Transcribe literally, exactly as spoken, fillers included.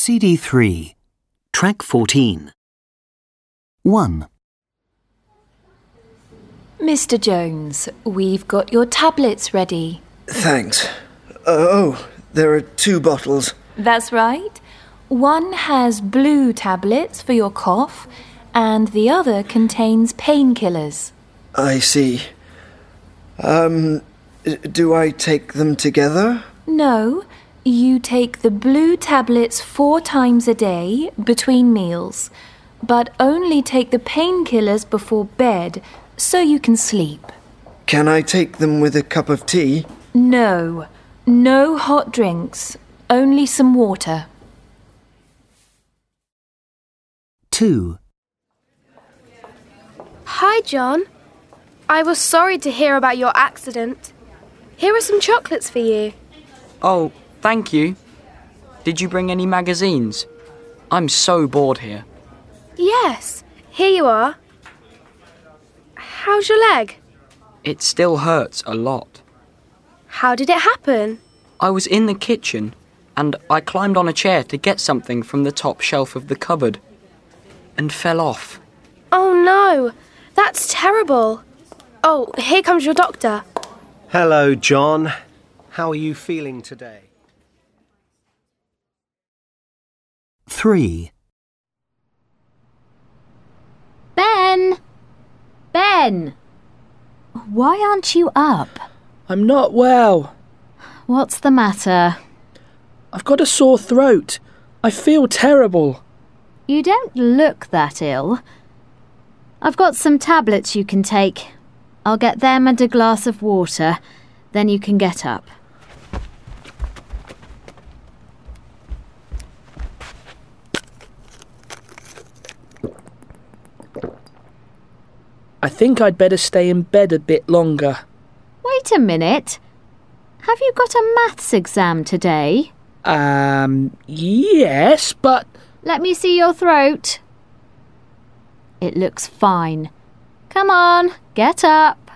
C D three, Track fourteen. one. Mister Jones, we've got your tablets ready. Thanks. Uh, oh, there are two bottles. That's right. One has blue tablets for your cough, and the other contains painkillers. I see. Um, do I take them together? No, you take the blue tablets four times a day between meals, but only take the painkillers before bed so you can sleep. Can I take them with a cup of tea? No, no hot drinks, only some water. two. Hi, John. I was sorry to hear about your accident. Here are some chocolates for you. Oh, thank you. Did you bring any magazines? I'm so bored here. Yes, here you are. How's your leg? It still hurts a lot. How did it happen? I was in the kitchen and I climbed on a chair to get something from the top shelf of the cupboard and fell off. Oh no, that's terrible. Oh, here comes your doctor. Hello, John. How are you feeling today? three. Ben! Ben! Why aren't you up? I'm not well. What's the matter? I've got a sore throat. I feel terrible. You don't look that ill. I've got some tablets you can take. I'll get them and a glass of water. Then you can get up. I think I'd better stay in bed a bit longer. Wait a minute. Have you got a maths exam today? Um, yes, but... Let me see your throat. It looks fine. Come on, get up.